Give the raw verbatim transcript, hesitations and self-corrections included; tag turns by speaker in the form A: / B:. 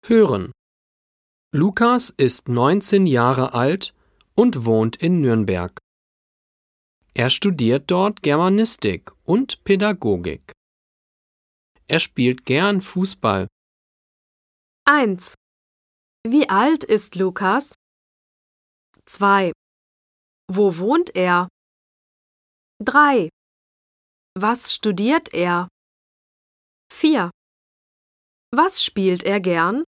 A: Hören. Lukas ist neunzehn Jahre alt und wohnt in Nürnberg. Er studiert dort Germanistik und Pädagogik. Er spielt gern Fußball.
B: eins. Wie alt ist Lukas? zwei. Wo wohnt er? drei. Was studiert er? vier. Was spielt er gern?